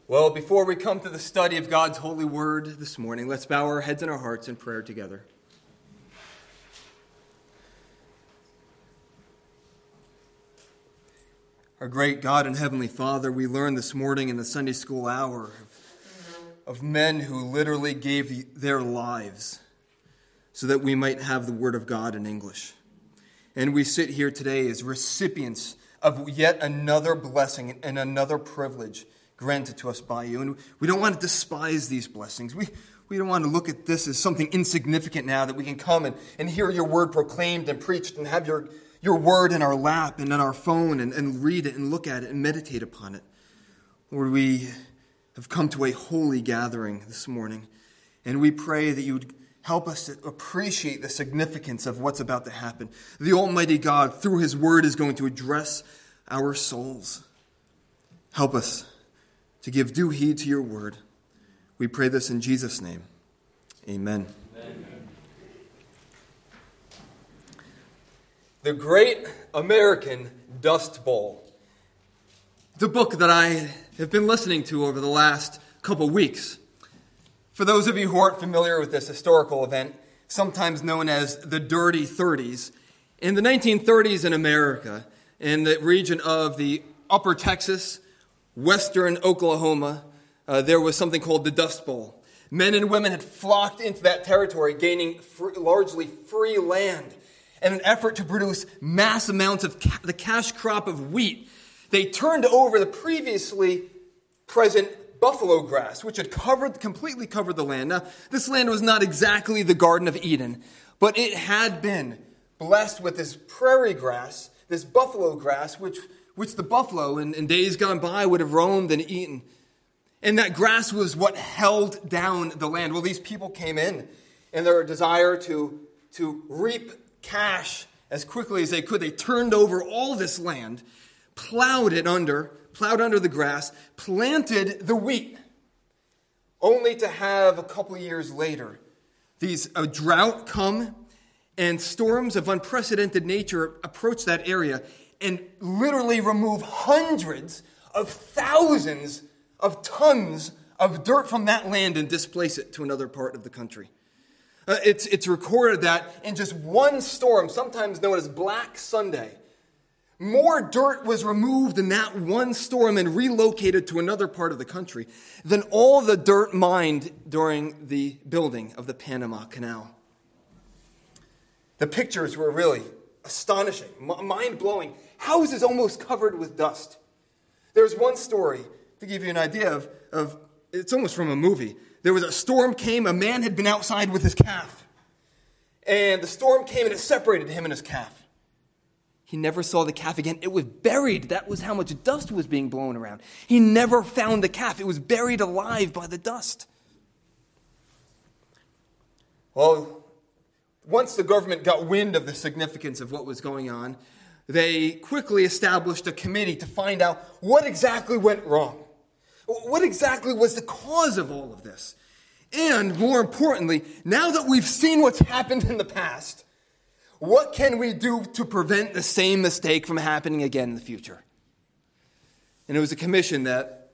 Well, before we come to the study of God's holy word this morning, let's bow our heads and our hearts in prayer together. Our great God and Heavenly Father, we learned this morning in the Sunday school hour of men who literally gave their lives so that we might have the Word of God in English. And we sit here today as recipients of yet another blessing and another privilege granted to us by you. And we don't want to despise these blessings. We don't want to look at this as something insignificant now that we can come and hear your word proclaimed and preached and have your word in our lap and on our phone and read it and look at it and meditate upon it. Lord, we have come to a holy gathering this morning, and we pray that you would help us to appreciate the significance of what's about to happen. The Almighty God, through His word, is going to address our souls. Help us to give due heed to your word. We pray this in Jesus' name. Amen. Amen. The Great American Dust Bowl. The book that I have been listening to over the last couple weeks. For those of you who aren't familiar with this historical event, sometimes known as the Dirty 30s, in the 1930s in America, in the region of the Upper Texas, Western Oklahoma, there was something called the Dust Bowl. Men and women had flocked into that territory, gaining largely free land. In an effort to produce mass amounts of the cash crop of wheat, they turned over the previously present buffalo grass, which had completely covered the land. Now, this land was not exactly the Garden of Eden, but it had been blessed with this prairie grass, this buffalo grass, which the buffalo in days gone by would have roamed and eaten. And that grass was what held down the land. Well, these people came in their desire to reap cash as quickly as they could. They turned over all this land, plowed under the grass, planted the wheat, only to have a couple of years later a drought come and storms of unprecedented nature approach that area and literally remove hundreds of thousands of tons of dirt from that land and displace it to another part of the country. It's recorded that in just one storm, sometimes known as Black Sunday, more dirt was removed in that one storm and relocated to another part of the country than all the dirt mined during the building of the Panama Canal. The pictures were really astonishing, mind-blowing. Houses almost covered with dust. There's one story, to give you an idea of it's almost from a movie. There was a storm came, a man had been outside with his calf. And the storm came and it separated him and his calf. He never saw the calf again. It was buried. That was how much dust was being blown around. He never found the calf. It was buried alive by the dust. Well, once the government got wind of the significance of what was going on, they quickly established a committee to find out what exactly went wrong. What exactly was the cause of all of this? And more importantly, now that we've seen what's happened in the past, what can we do to prevent the same mistake from happening again in the future? And it was a commission that,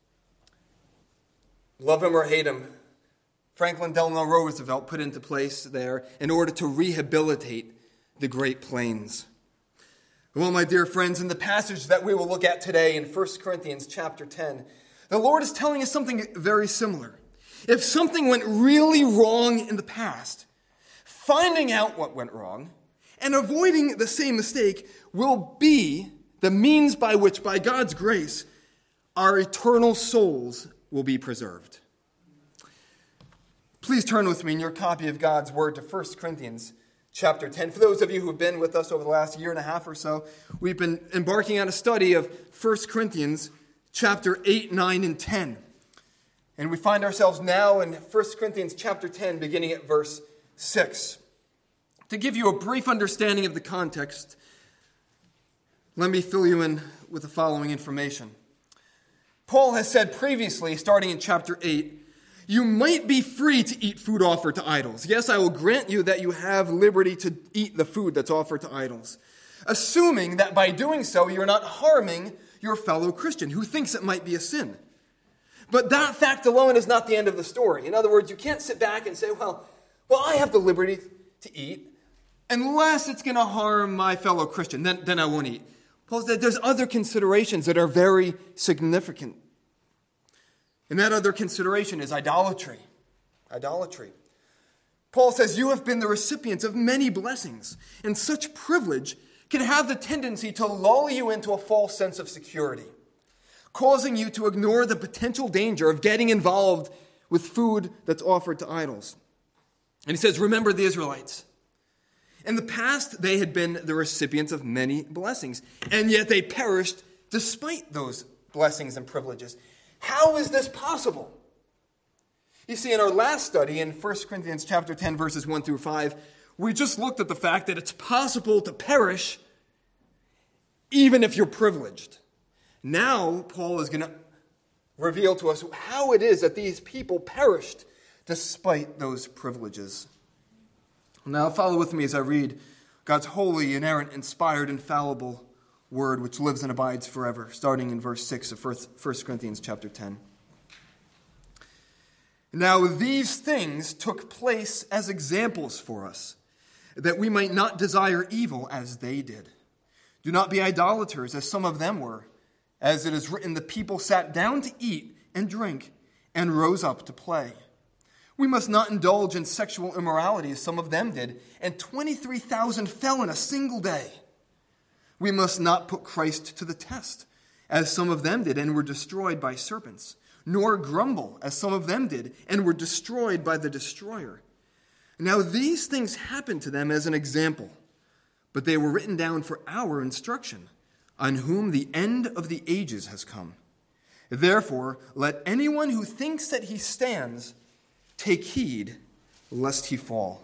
love him or hate him, Franklin Delano Roosevelt put into place there in order to rehabilitate the Great Plains. Well, my dear friends, in the passage that we will look at today in 1 Corinthians chapter 10, the Lord is telling us something very similar. If something went really wrong in the past, finding out what went wrong and avoiding the same mistake will be the means by which, by God's grace, our eternal souls will be preserved. Please turn with me in your copy of God's Word to 1 Corinthians chapter 10. For those of you who have been with us over the last year and a half or so, we've been embarking on a study of 1 Corinthians chapter 8, 9, and 10. And we find ourselves now in 1 Corinthians chapter 10, beginning at verse 6. To give you a brief understanding of the context, let me fill you in with the following information. Paul has said previously, starting in chapter 8, you might be free to eat food offered to idols. Yes, I will grant you that you have liberty to eat the food that's offered to idols, assuming that by doing so, you're not harming your fellow Christian who thinks it might be a sin. But that fact alone is not the end of the story. In other words, you can't sit back and say, well, I have the liberty to eat, unless it's going to harm my fellow Christian, then I won't eat. Paul said there's other considerations that are very significant. And that other consideration is idolatry. Idolatry. Paul says you have been the recipients of many blessings, and such privilege can have the tendency to lull you into a false sense of security, causing you to ignore the potential danger of getting involved with food that's offered to idols. And he says, remember the Israelites. In the past, they had been the recipients of many blessings, and yet they perished despite those blessings and privileges. How is this possible? You see, in our last study in 1 Corinthians chapter 10, verses 1 through 5, we just looked at the fact that it's possible to perish even if you're privileged. Now, Paul is going to reveal to us how it is that these people perished despite those privileges. Now, follow with me as I read God's holy, inerrant, inspired, infallible word which lives and abides forever, starting in verse 6 of 1 Corinthians chapter 10. Now these things took place as examples for us, that we might not desire evil as they did. Do not be idolaters, as some of them were. As it is written, the people sat down to eat and drink and rose up to play. We must not indulge in sexual immorality, as some of them did, and 23,000 fell in a single day. We must not put Christ to the test, as some of them did, and were destroyed by serpents, nor grumble, as some of them did, and were destroyed by the destroyer. Now these things happened to them as an example, but they were written down for our instruction, on whom the end of the ages has come. Therefore, let anyone who thinks that he stands take heed lest he fall.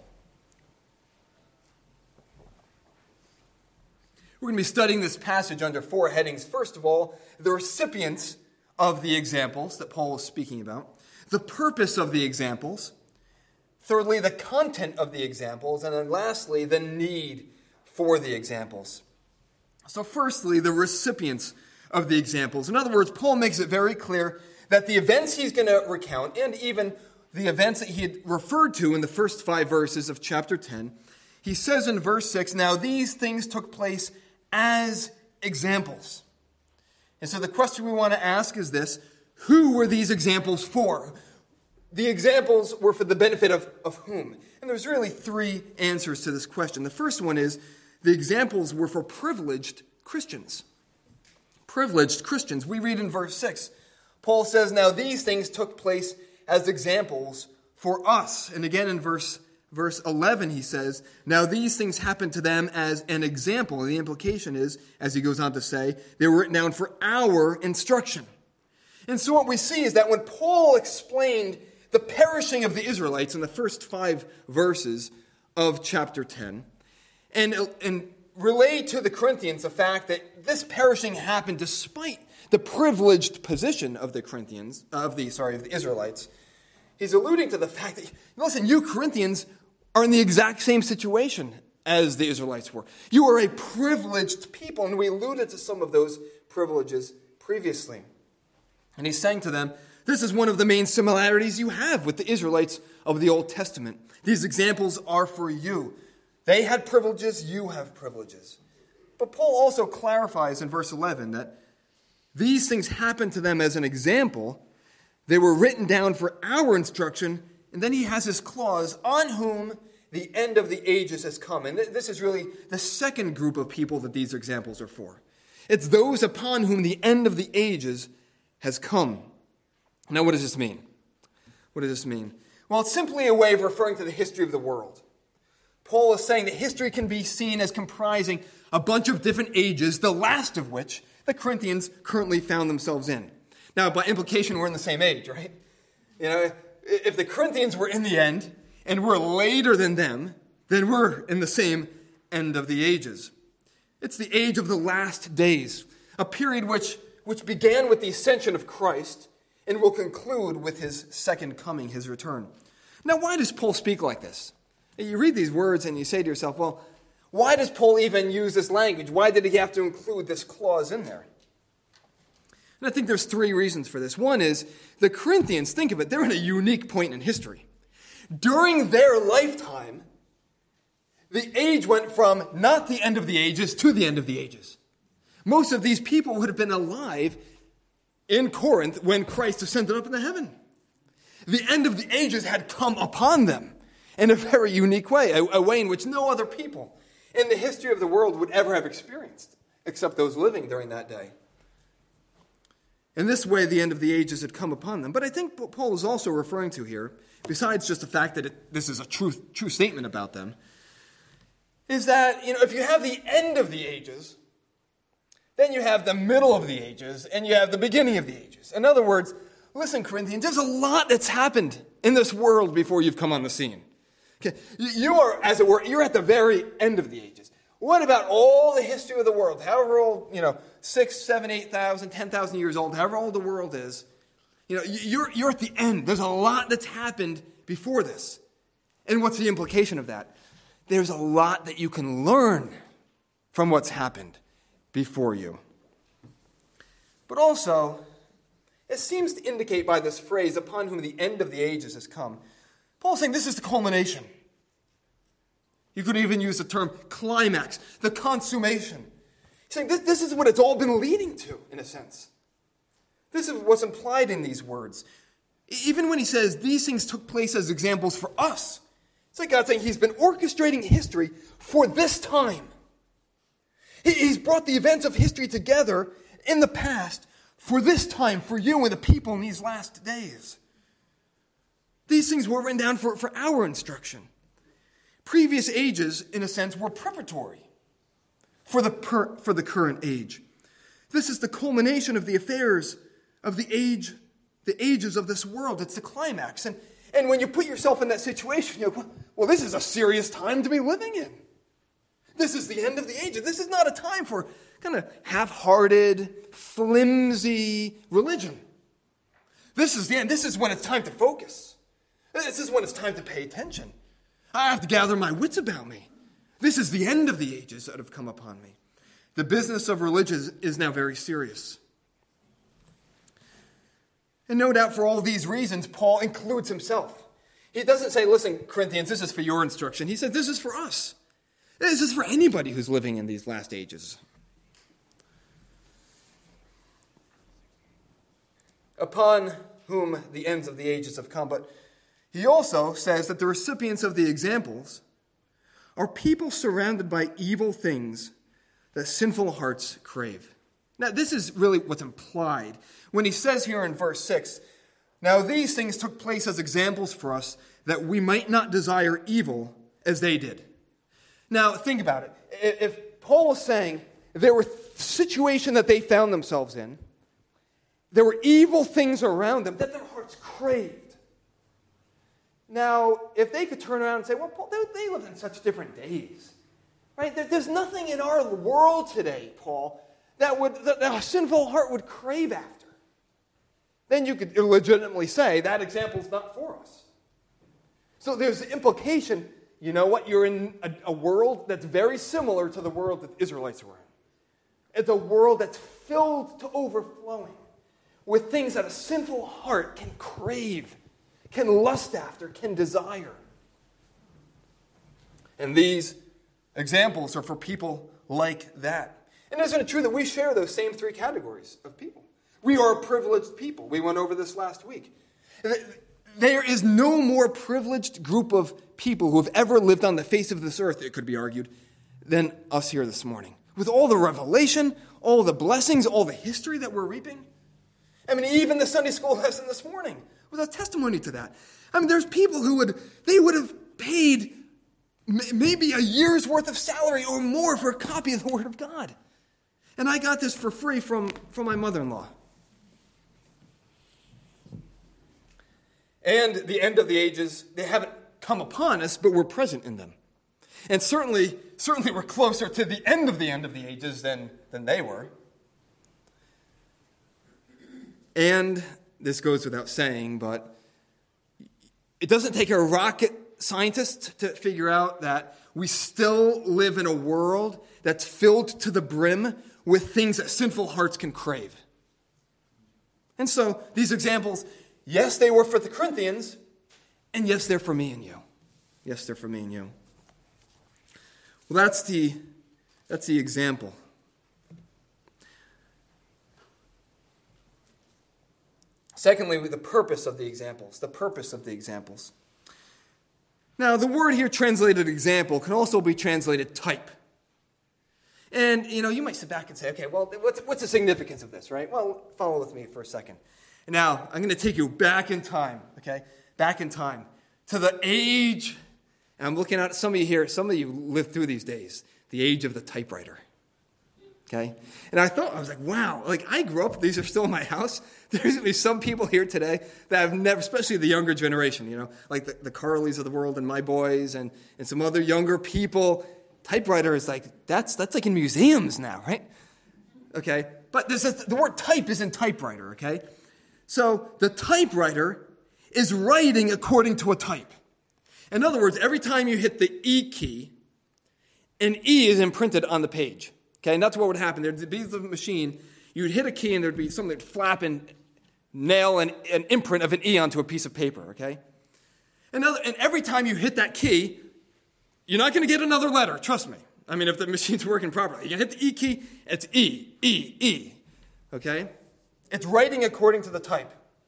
We're going to be studying this passage under four headings. First of all, the recipients of the examples that Paul is speaking about, the purpose of the examples, thirdly, the content of the examples, and then lastly, the need for the examples. So firstly, the recipients of the examples. In other words, Paul makes it very clear that the events he's going to recount, and even the events that he had referred to in the first 5 verses of chapter 10, he says in verse 6, now these things took place as examples. And so the question we want to ask is this: who were these examples for? The examples were for the benefit of whom? And there's really 3 answers to this question. The first one is the examples were for privileged Christians. Privileged Christians. We read in verse 6, Paul says, now these things took place as examples for us. And again in verse 11 he says, now these things happened to them as an example. And the implication is, as he goes on to say, they were written down for our instruction. And so what we see is that when Paul explained the perishing of the Israelites in the first 5 verses of chapter 10, and relayed to the Corinthians the fact that this perishing happened despite the privileged position of the Israelites, he's alluding to the fact that, listen, you Corinthians are in the exact same situation as the Israelites were. You are a privileged people, and we alluded to some of those privileges previously. And he's saying to them, this is one of the main similarities you have with the Israelites of the Old Testament. These examples are for you. They had privileges, you have privileges. But Paul also clarifies in verse 11 that these things happened to them as an example. They were written down for our instruction. And then he has this clause, on whom the end of the ages has come. And this is really the second group of people that these examples are for. It's those upon whom the end of the ages has come. Now, what does this mean? What does this mean? Well, it's simply a way of referring to the history of the world. Paul is saying that history can be seen as comprising a bunch of different ages, the last of which the Corinthians currently found themselves in. Now, by implication, we're in the same age, right? You know, if the Corinthians were in the end and we're later than them, then we're in the same end of the ages. It's the age of the last days, a period which began with the ascension of Christ and will conclude with his second coming, his return. Now, why does Paul speak like this? You read these words and you say to yourself, well, why does Paul even use this language? Why did he have to include this clause in there? And I think there's three reasons for this. One is the Corinthians, think of it, they're in a unique point in history. During their lifetime, the age went from not the end of the ages to the end of the ages. Most of these people would have been alive in Corinth when Christ ascended up into heaven. The end of the ages had come upon them in a very unique way, a way in which no other people in the history of the world would ever have experienced, except those living during that day. In this way, the end of the ages had come upon them. But I think what Paul is also referring to here, besides just the fact that this is a true statement about them, is that, if you have the end of the ages, then you have the middle of the ages, and you have the beginning of the ages. In other words, listen, Corinthians, there's a lot that's happened in this world before you've come on the scene. Okay, you are, as it were, you're at the very end of the ages. What about all the history of the world? However old, 6, 7, 8,000, 10,000 years old, however old the world is, you're at the end. There's a lot that's happened before this. And what's the implication of that? There's a lot that you can learn from what's happened before you. But also, it seems to indicate by this phrase, upon whom the end of the ages has come, Paul's saying this is the culmination. You could even use the term climax, the consummation. He's saying this is what it's all been leading to, in a sense. This is what's implied in these words. Even when he says these things took place as examples for us, it's like God saying he's been orchestrating history for this time. He's brought the events of history together in the past for this time, for you and the people in these last days. These things were written down for our instruction. Previous ages, in a sense, were preparatory for the current age. This is the culmination of the affairs of the ages of this world. It's the climax. And when you put yourself in that situation, you go, well, this is a serious time to be living in. This is the end of the ages. This is not a time for kind of half-hearted, flimsy religion. This is the end. This is when it's time to focus. This is when it's time to pay attention. I have to gather my wits about me. This is the end of the ages that have come upon me. The business of religion is now very serious. And no doubt for all these reasons, Paul includes himself. He doesn't say, listen, Corinthians, this is for your instruction. He said, this is for us. This is for anybody who's living in these last ages. Upon whom the ends of the ages have come. But he also says that the recipients of the examples are people surrounded by evil things that sinful hearts crave. Now, this is really what's implied when he says here in verse 6, now these things took place as examples for us that we might not desire evil as they did. Now, think about it. If Paul was saying there were situations that they found themselves in, there were evil things around them that their hearts craved. Now, if they could turn around and say, well, Paul, they live in such different days, right? There's nothing in our world today, Paul, that a sinful heart would crave after. Then you could legitimately say that example's not for us. So there's the implication, you know what, you're in a world that's very similar to the world that the Israelites were in. It's a world that's filled to overflowing with things that a sinful heart can crave, can lust after, can desire. And these examples are for people like that. And isn't it true that we share those same three categories of people? We are a privileged people. We went over this last week. There is no more privileged group of people who have ever lived on the face of this earth, it could be argued, than us here this morning. With all the revelation, all the blessings, all the history that we're reaping. I mean, even the Sunday school lesson this morning was a testimony to that. I mean, there's people who would have paid maybe a year's worth of salary or more for a copy of the Word of God. And I got this for free from my mother-in-law. And the end of the ages, they haven't come upon us, but we're present in them. And certainly we're closer to the end of the ages than they were. And this goes without saying, but it doesn't take a rocket scientist to figure out that we still live in a world that's filled to the brim with things that sinful hearts can crave. And so these examples, yes, they were for the Corinthians, and yes, they're for me and you. Yes, they're for me and you. Well, that's the example. Secondly, the purpose of the examples. The purpose of the examples. Now, the word here translated example can also be translated type. And, you might sit back and say, okay, well, what's the significance of this, right? Well, follow with me for a second. And now, I'm going to take you back in time, okay? Back in time to the age, and I'm looking at some of you here, some of you lived through these days, the age of the typewriter, okay? And I was like, wow, like I grew up, these are still in my house. There's going to be some people here today that have never, especially the younger generation, like the Carleys of the world and my boys and some other younger people. Typewriter is like, that's like in museums now, right? Okay, but the word type is in typewriter, okay? So the typewriter is writing according to a type. In other words, every time you hit the E key, an E is imprinted on the page. Okay, and that's what would happen. There'd be the machine, you'd hit a key and there'd be something that'd flap and nail an imprint of an E onto a piece of paper, okay? And every time you hit that key, you're not going to get another letter, trust me. I mean, if the machine's working properly. You hit the E key, it's E, E, E, okay? It's writing according to the type.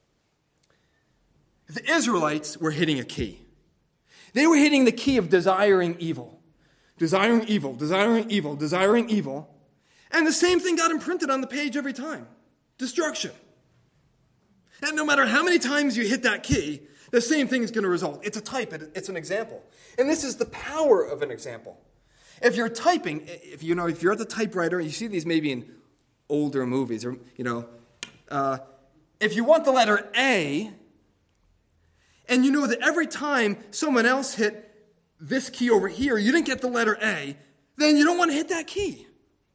The Israelites were hitting a key. They were hitting the key of desiring evil. Desiring evil, desiring evil, desiring evil. And the same thing got imprinted on the page every time. Destruction. And no matter how many times you hit that key, the same thing is going to result. It's a type. It's an example. And this is the power of an example. If you're typing, if you're at the typewriter, you see these maybe in older movies, or, if you want the letter A, and you know that every time someone else hit this key over here, you didn't get the letter A, then you don't want to hit that key.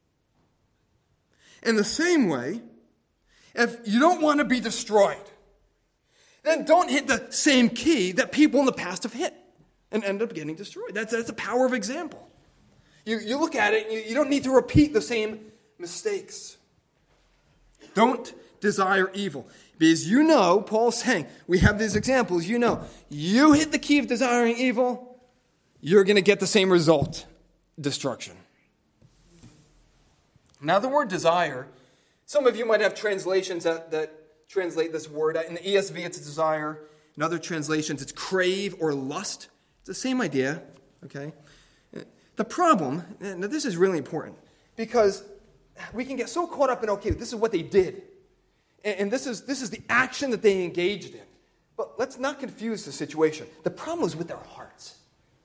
In the same way, if you don't want to be destroyed, then don't hit the same key that people in the past have hit and end up getting destroyed. That's the power of example. You look at it, and you don't need to repeat the same mistakes. Don't desire evil. Because Paul's saying, we have these examples, you hit the key of desiring evil, you're going to get the same result, destruction. Now the word desire, some of you might have translations that translate this word. In the ESV, it's desire. In other translations, it's crave or lust. It's the same idea, okay? The problem, and this is really important, because we can get so caught up in, okay, this is what they did. And this is the action that they engaged in. But let's not confuse the situation. The problem is with their hearts.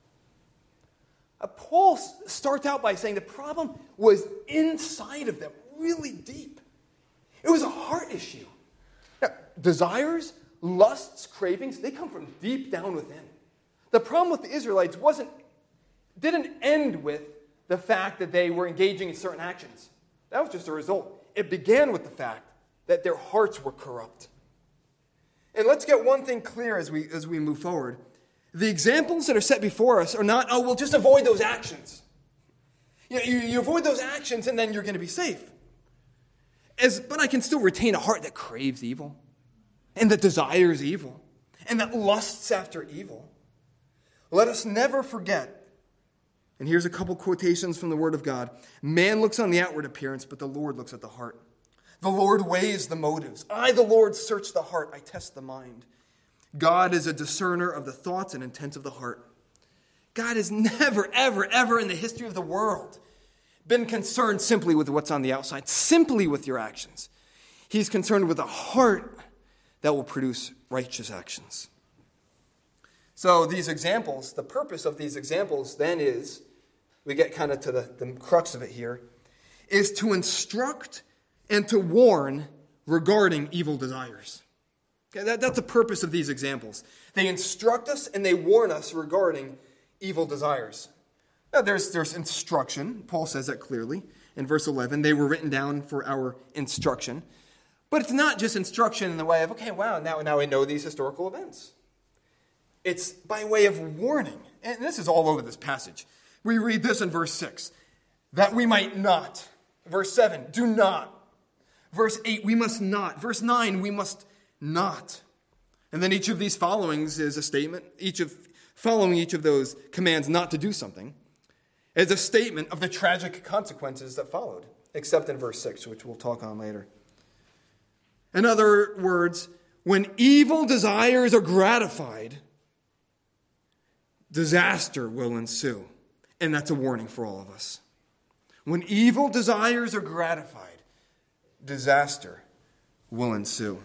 Paul starts out by saying the problem was inside of them, really deep. It was a heart issue. Now, desires, lusts, cravings, they come from deep down within. The problem with the Israelites didn't end with the fact that they were engaging in certain actions. That was just a result. It began with the fact that their hearts were corrupt. And let's get one thing clear as we move forward. The examples that are set before us are not, we'll just avoid those actions. You avoid those actions and then you're going to be safe. But I can still retain a heart that craves evil and that desires evil and that lusts after evil. Let us never forget, and here's a couple quotations from the Word of God, man looks on the outward appearance, but the Lord looks at the heart. The Lord weighs the motives. I, the Lord, search the heart. I test the mind. God is a discerner of the thoughts and intents of the heart. God has never, ever, ever in the history of the world been concerned simply with what's on the outside, simply with your actions. He's concerned with a heart that will produce righteous actions. So these examples, the purpose of these examples then is, we get kind of to the crux of it here, is to instruct and to warn regarding evil desires. Okay, that's the purpose of these examples. They instruct us and they warn us regarding evil desires. Now there's instruction. Paul says that clearly in verse 11. They were written down for our instruction. But it's not just instruction in the way of, okay, wow, now I know these historical events. It's by way of warning. And this is all over this passage. We read this in verse 6. That we might not. Verse 7, do not. Verse 8, we must not. Verse 9, we must not. And then each of these followings is a statement. Following each of those commands not to do something is a statement of the tragic consequences that followed, except in verse 6, which we'll talk on later. In other words, when evil desires are gratified, disaster will ensue. And that's a warning for all of us. When evil desires are gratified, disaster will ensue.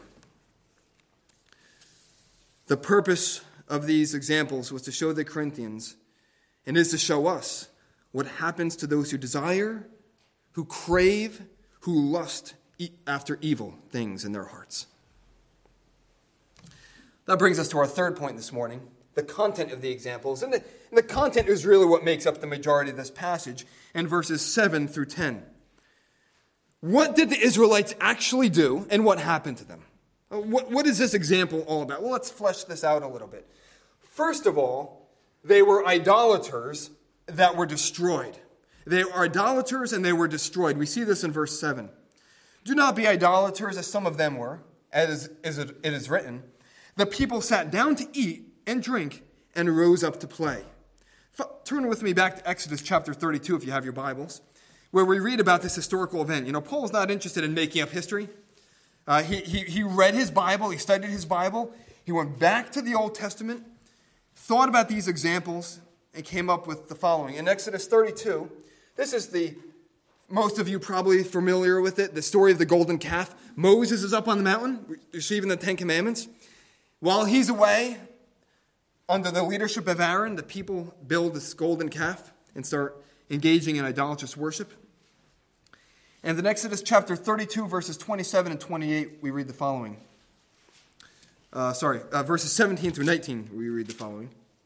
The purpose of these examples was to show the Corinthians, and is to show us, what happens to those who desire, who crave, who lust after evil things in their hearts. That brings us to our third point this morning, the content of the examples. And the content is really what makes up the majority of this passage in verses 7 through 10. What did the Israelites actually do, and what happened to them? What is this example all about? Well, let's flesh this out a little bit. First of all, they were idolaters that were destroyed. They were idolaters and they were destroyed. We see this in verse 7. Do not be idolaters as some of them were, as it is written. The people sat down to eat and drink and rose up to play. Turn with me back to Exodus chapter 32 if you have your Bibles, where we read about this historical event. You know, Paul's not interested in making up history. He read his Bible, he studied his Bible, he went back to the Old Testament, thought about these examples, and came up with the following. In Exodus 32, this is most of you probably familiar with it, the story of the golden calf. Moses is up on the mountain, receiving the Ten Commandments. While he's away, under the leadership of Aaron, the people build this golden calf and start engaging in idolatrous worship. And in Exodus chapter 32, verses 27 and 28, we read the following. Verses 17 through 19, we read the following.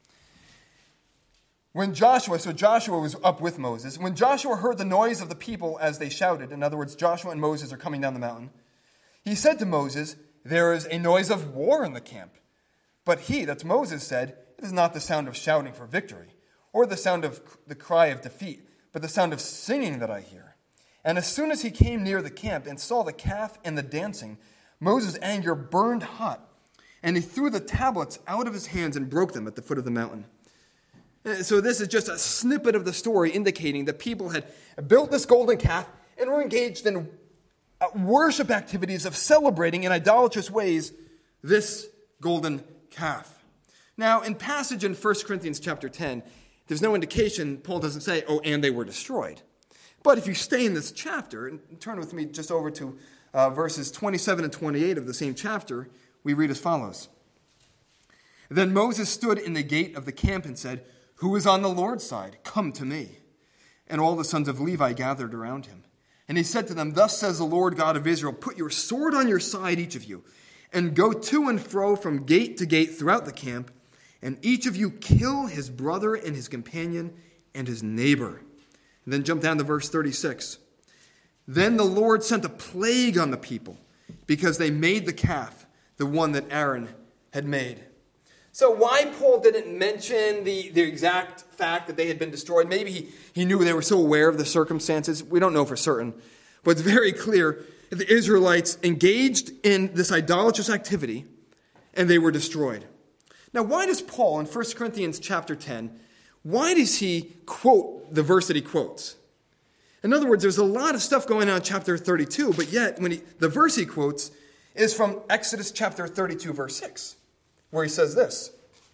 When Joshua was up with Moses, when Joshua heard the noise of the people as they shouted, in other words, Joshua and Moses are coming down the mountain, he said to Moses, there is a noise of war in the camp. But he, that's Moses, said, it is not the sound of shouting for victory, or the sound of the cry of defeat, but the sound of singing that I hear. And as soon as he came near the camp and saw the calf and the dancing, Moses' anger burned hot, and he threw the tablets out of his hands and broke them at the foot of the mountain. So this is just a snippet of the story indicating that people had built this golden calf and were engaged in worship activities of celebrating in idolatrous ways this golden calf. Now, in passage in 1 Corinthians chapter 10, there's no indication, Paul doesn't say, and they were destroyed. But if you stay in this chapter, and turn with me just over to verses 27 and 28 of the same chapter, we read as follows. Then Moses stood in the gate of the camp and said, who is on the Lord's side? Come to me. And all the sons of Levi gathered around him. And he said to them, thus says the Lord God of Israel, put your sword on your side, each of you, and go to and fro from gate to gate throughout the camp, and each of you kill his brother and his companion and his neighbor. And then jump down to verse 36. Then the Lord sent a plague on the people because they made the calf, the one that Aaron had made. So why Paul didn't mention the exact fact that they had been destroyed, maybe he knew they were so aware of the circumstances. We don't know for certain. But it's very clear that the Israelites engaged in this idolatrous activity and they were destroyed. Now, why does Paul in 1 Corinthians chapter 10, why does he quote the verse that he quotes? In other words, there's a lot of stuff going on in chapter 32, but yet the verse he quotes is from Exodus chapter 32, verse 6, where he says this.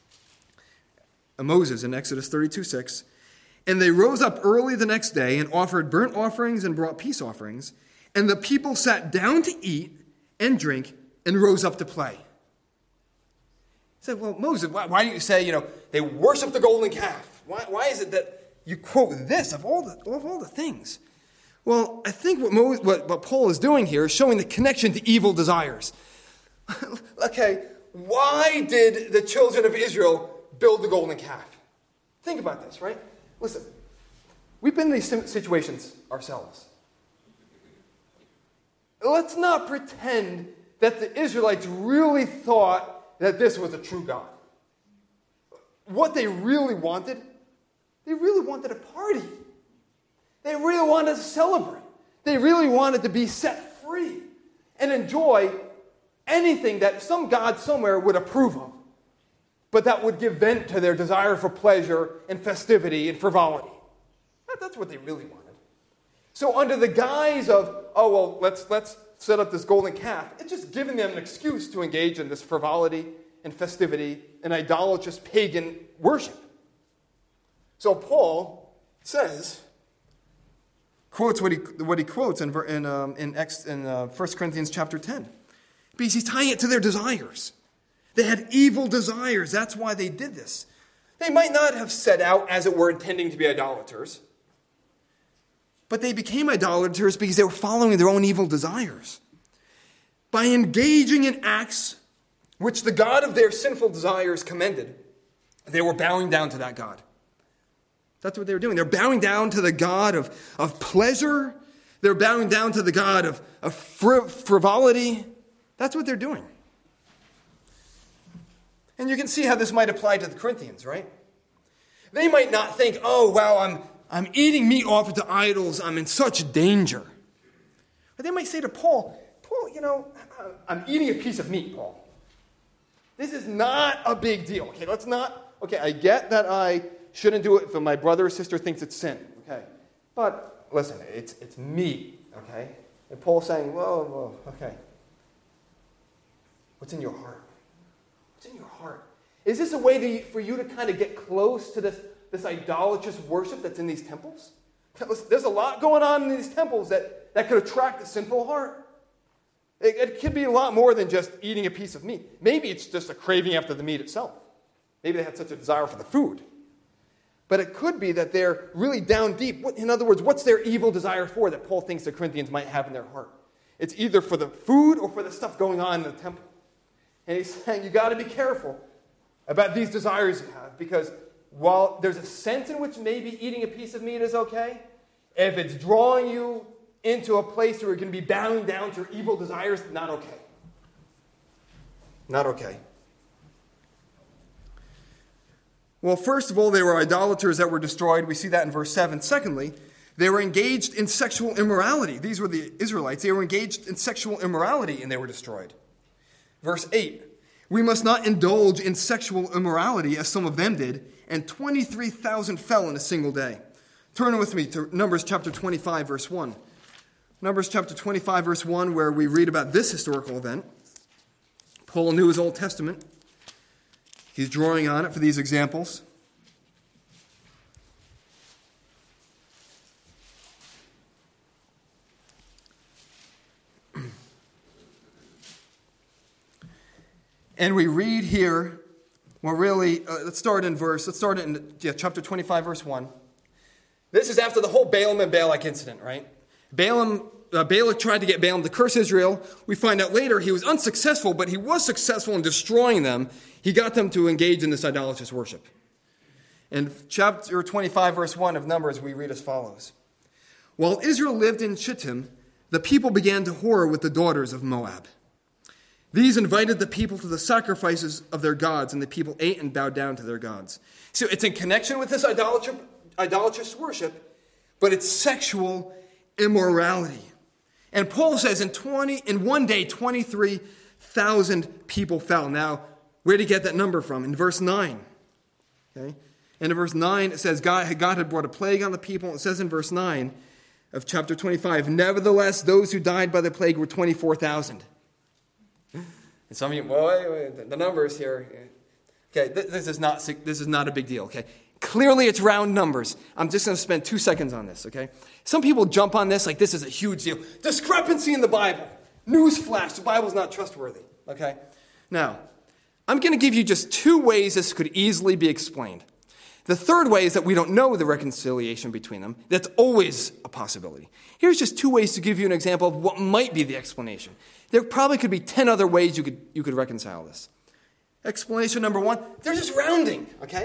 Moses in Exodus 32:6, and they rose up early the next day and offered burnt offerings and brought peace offerings, and the people sat down to eat and drink and rose up to play. He said, well, Moses, why don't you say, they worship the golden calf? Why is it that you quote this of all the things? Well, I think what Paul is doing here is showing the connection to evil desires. Okay, why did the children of Israel build the golden calf? Think about this, right? Listen, we've been in these situations ourselves. Let's not pretend that the Israelites really thought that this was a true God. What they really wanted a party. They really wanted to celebrate. They really wanted to be set free and enjoy anything that some God somewhere would approve of, but that would give vent to their desire for pleasure and festivity and frivolity. That's what they really wanted. So under the guise of, let's set up this golden calf, it's just giving them an excuse to engage in this frivolity and festivity and idolatrous pagan worship. So Paul quotes what he quotes in 1 Corinthians chapter 10. Because he's tying it to their desires. They had evil desires. That's why they did this. They might not have set out, as it were, intending to be idolaters. But they became idolaters because they were following their own evil desires. By engaging in acts which the God of their sinful desires commended, they were bowing down to that God. That's what they were doing. They're bowing down to the God of pleasure. They're bowing down to the God of frivolity. That's what they're doing. And you can see how this might apply to the Corinthians, right? They might not think, I'm eating meat offered to idols. I'm in such danger. But they might say to Paul, I'm eating a piece of meat, Paul. This is not a big deal. Okay, I get that I shouldn't do it if my brother or sister thinks it's sin. Okay. But listen, it's meat. Okay. And Paul's saying, whoa, okay. What's in your heart? What's in your heart? Is this a way for you to kind of get close to this idolatrous worship that's in these temples? There's a lot going on in these temples that could attract a sinful heart. It could be a lot more than just eating a piece of meat. Maybe it's just a craving after the meat itself. Maybe they had such a desire for the food. But it could be that they're really down deep. In other words, what's their evil desire for that Paul thinks the Corinthians might have in their heart? It's either for the food or for the stuff going on in the temple. And he's saying, you got to be careful about these desires you have, because while there's a sense in which maybe eating a piece of meat is okay, if it's drawing you into a place where you're going to be bowing down to your evil desires, not okay. Not okay. Well, first of all, they were idolaters that were destroyed. We see that in verse 7. Secondly, they were engaged in sexual immorality. These were the Israelites. They were engaged in sexual immorality, and they were destroyed. Verse 8, we must not indulge in sexual immorality as some of them did, and 23,000 fell in a single day. Turn with me to Numbers chapter 25, verse 1. Numbers chapter 25, verse 1, where we read about this historical event. Paul knew his Old Testament. He's drawing on it for these examples. And we read here, let's start in chapter 25, verse 1. This is after the whole Balaam and Balak incident, right? Balak tried to get Balaam to curse Israel. We find out later he was unsuccessful, but he was successful in destroying them. He got them to engage in this idolatrous worship. In chapter 25, verse 1 of Numbers, we read as follows. While Israel lived in Shittim, the people began to whore with the daughters of Moab. These invited the people to the sacrifices of their gods, and the people ate and bowed down to their gods. So it's in connection with this idolatrous worship, but it's sexual immorality. And Paul says in one day, 23,000 people fell. Now, where did he get that number from? In verse 9. Okay? And in verse 9, it says God had brought a plague on the people. It says in verse 9 of chapter 25, nevertheless, those who died by the plague were 24,000. And some of you, wait, the numbers here. Okay, this is not a big deal, okay? Clearly, it's round numbers. I'm just going to spend 2 seconds on this, okay? Some people jump on this like this is a huge deal. Discrepancy in the Bible. Newsflash, the Bible's not trustworthy, okay? Now, I'm going to give you just 2 ways this could easily be explained. The third way is that we don't know the reconciliation between them. That's always a possibility. Here's just 2 ways to give you an example of what might be the explanation. There probably could be 10 other ways you could reconcile this. Explanation number 1, they're just rounding, okay?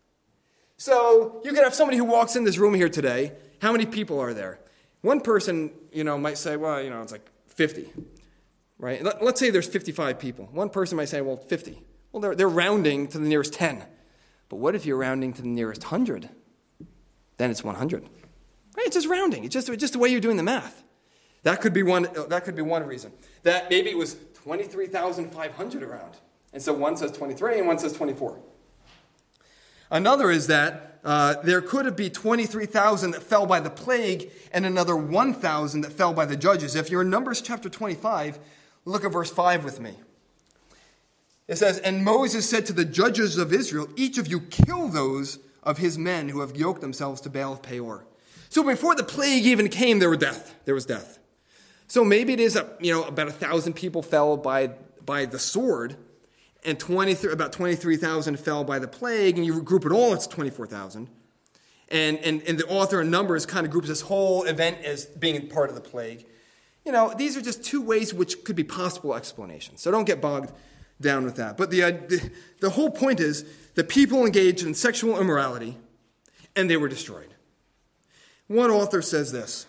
So you could have somebody who walks in this room here today. How many people are there? One person, might say, it's like 50, right? Let's say there's 55 people. One person might say, 50. Well, they're rounding to the nearest 10. But what if you're rounding to the nearest 100? Then it's 100. Right? It's just rounding. It's just the way you're doing the math. That could be one reason. That maybe it was 23,500 around. And so one says 23 and one says 24. Another is that there could be 23,000 that fell by the plague and another 1,000 that fell by the judges. If you're in Numbers chapter 25, look at verse 5 with me. It says, "And Moses said to the judges of Israel, each of you kill those of his men who have yoked themselves to Baal of Peor." So before the plague even came, there was death. So maybe it is about 1,000 people fell by the sword, and about 23,000 fell by the plague, and you group it all, it's 24,000. And the author in Numbers kind of groups this whole event as being part of the plague. These are just two ways which could be possible explanations. So don't get bogged down with that. But the whole point is the people engaged in sexual immorality, and they were destroyed. One author says this: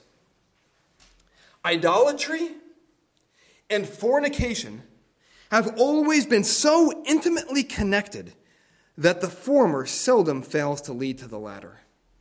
"Idolatry and fornication have always been so intimately connected that the former seldom fails to lead to the latter."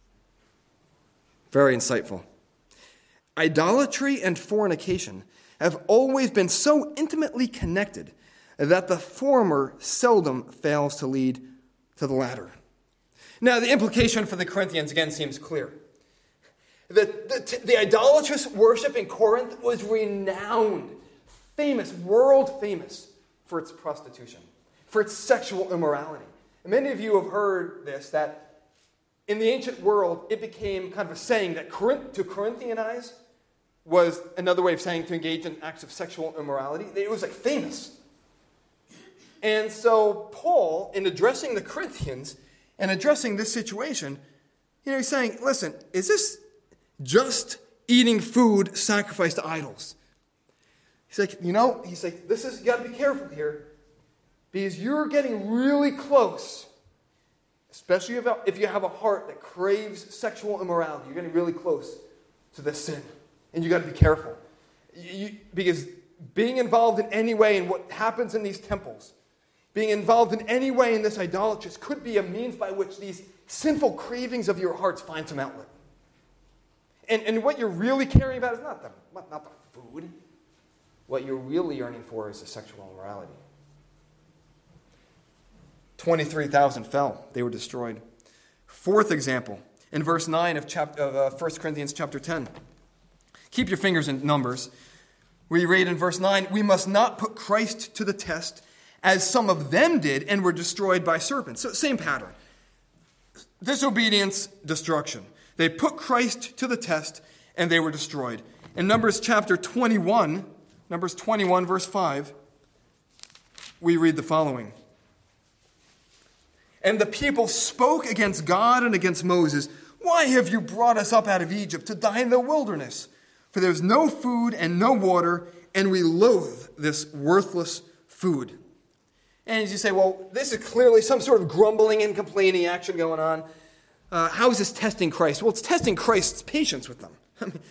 Very insightful. Idolatry and fornication have always been so intimately connected that the former seldom fails to lead to the latter. Now, the implication for the Corinthians again seems clear. The idolatrous worship in Corinth was renowned, famous, world famous for its prostitution, for its sexual immorality. And many of you have heard this, that in the ancient world, it became kind of a saying that to Corinthianize was another way of saying to engage in acts of sexual immorality. It was famous. And so Paul, in addressing the Corinthians and addressing this situation, he's saying, listen, is this just eating food sacrificed to idols? He's like, you got to be careful here, because you're getting really close, especially if you have a heart that craves sexual immorality. You're getting really close to this sin, and you got to be careful. Because being involved in any way in what happens in these temples, being involved in any way in this idolatry could be a means by which these sinful cravings of your hearts find some outlet. And what you're really caring about is not the food. What you're really yearning for is the sexual immorality. 23,000 fell. They were destroyed. Fourth example, in verse 9 of 1 Corinthians chapter 10. Keep your fingers in Numbers. We read in verse 9, "We must not put Christ to the test, as some of them did and were destroyed by serpents." So same pattern. Disobedience, destruction. They put Christ to the test and they were destroyed. In Numbers chapter 21, verse 5, we read the following. "And the people spoke against God and against Moses, 'Why have you brought us up out of Egypt to die in the wilderness? For there's no food and no water, and we loathe this worthless food.'" And as you say, well, this is clearly some sort of grumbling and complaining action going on. How is this testing Christ? Well, it's testing Christ's patience with them.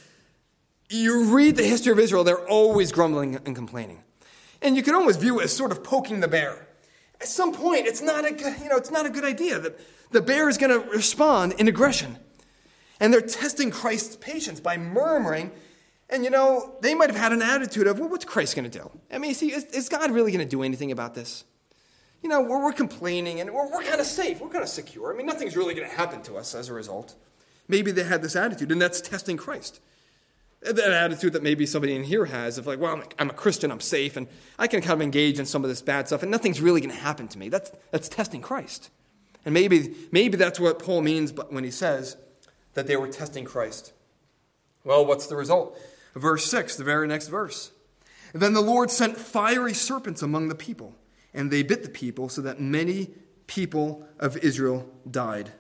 You read the history of Israel, they're always grumbling and complaining. And you can almost view it as sort of poking the bear. At some point, it's not a good idea. The bear is going to respond in aggression. And they're testing Christ's patience by murmuring. And, they might have had an attitude of, well, what's Christ going to do? I mean, is God really going to do anything about this? We're complaining, and we're kind of safe. We're kind of secure. I mean, nothing's really going to happen to us as a result. Maybe they had this attitude, and that's testing Christ. That attitude that maybe somebody in here has of like, well, I'm a Christian, I'm safe, and I can kind of engage in some of this bad stuff, and nothing's really going to happen to me. That's testing Christ. And maybe that's what Paul means when he says that they were testing Christ. Well, what's the result? Verse 6, the very next verse. "Then the Lord sent fiery serpents among the people, and they bit the people, so that many people of Israel died."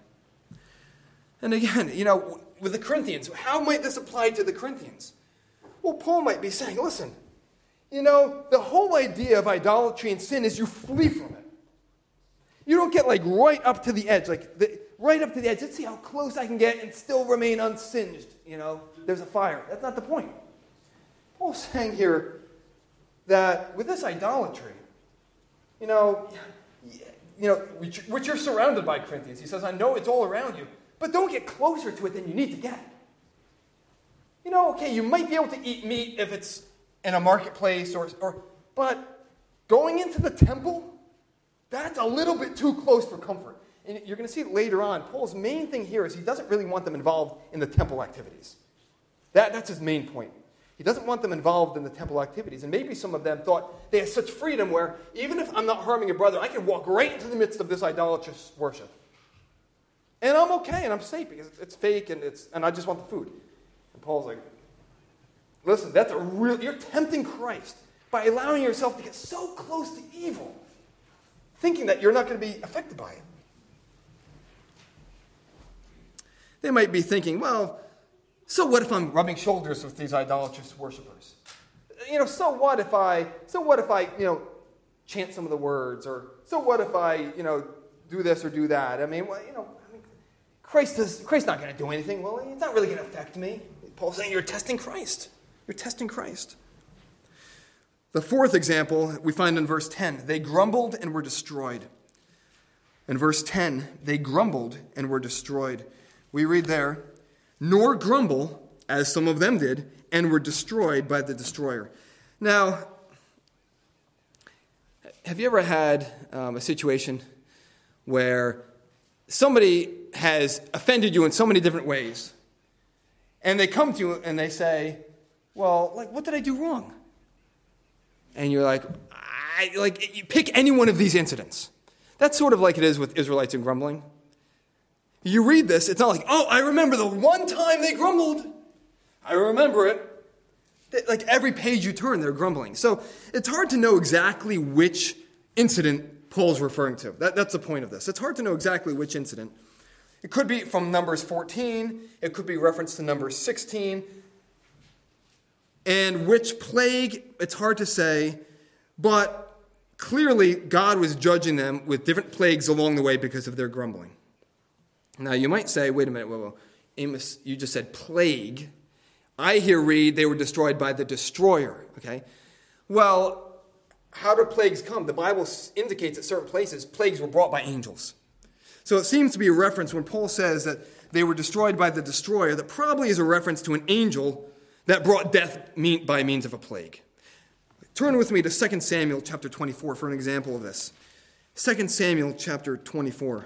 And again, with the Corinthians, how might this apply to the Corinthians? Well, Paul might be saying, listen, the whole idea of idolatry and sin is you flee from it. You don't get right up to the edge, right up to the edge. Let's see how close I can get and still remain unsinged. There's a fire. That's not the point. Paul's saying here that with this idolatry, which you're surrounded by, Corinthians. He says, I know it's all around you, but don't get closer to it than you need to get. okay, you might be able to eat meat if it's in a marketplace, but going into the temple, that's a little bit too close for comfort. And you're going to see it later on. Paul's main thing here is he doesn't really want them involved in the temple activities. That's his main point. He doesn't want them involved in the temple activities. And maybe some of them thought they had such freedom where even if I'm not harming a brother, I can walk right into the midst of this idolatrous worship. And I'm okay and I'm safe because it's fake and I just want the food. And Paul's like, listen, you're tempting Christ by allowing yourself to get so close to evil, thinking that you're not going to be affected by it. They might be thinking, well, so what if I'm rubbing shoulders with these idolatrous worshipers? So what if I chant some of the words, or so what if I, do this or do that? Christ's not going to do anything. Well, it's not really going to affect me. Paul's saying you're testing Christ. You're testing Christ. The fourth example we find in verse 10. They grumbled and were destroyed. In verse 10, they grumbled and were destroyed. We read there, nor grumble, as some of them did, and were destroyed by the destroyer. Now, have you ever had a situation where somebody has offended you in so many different ways, and they come to you and they say, well, what did I do wrong? And you're like, you pick any one of these incidents. That's sort of like it is with Israelites and grumbling. You read this, it's not like, oh, I remember the one time they grumbled. I remember it. Like every page you turn, they're grumbling. So it's hard to know exactly which incident Paul's referring to. That's the point of this. It's hard to know exactly which incident. It could be from Numbers 14. It could be reference to Numbers 16. And which plague, it's hard to say. But clearly, God was judging them with different plagues along the way because of their grumbling. Now, you might say, wait a minute, whoa. Amos, you just said plague. I here read they were destroyed by the destroyer, okay? Well, how do plagues come? The Bible indicates at certain places plagues were brought by angels. So it seems to be a reference when Paul says that they were destroyed by the destroyer, that probably is a reference to an angel that brought death by means of a plague. Turn with me to 2 Samuel chapter 24 for an example of this. 2 Samuel chapter 24.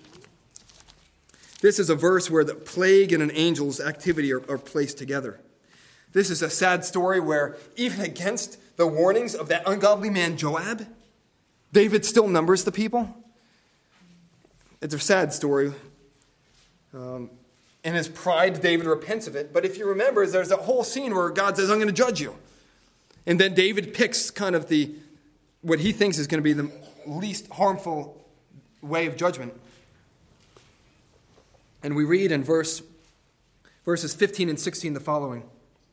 This is a verse where the plague and an angel's activity are placed together. This is a sad story where even against the warnings of that ungodly man Joab, David still numbers the people. It's a sad story. In his pride, David repents of it. But if you remember, there's a whole scene where God says, I'm going to judge you. And then David picks kind of what he thinks is going to be the least harmful way of judgment. And we read in verses 15 and 16 the following.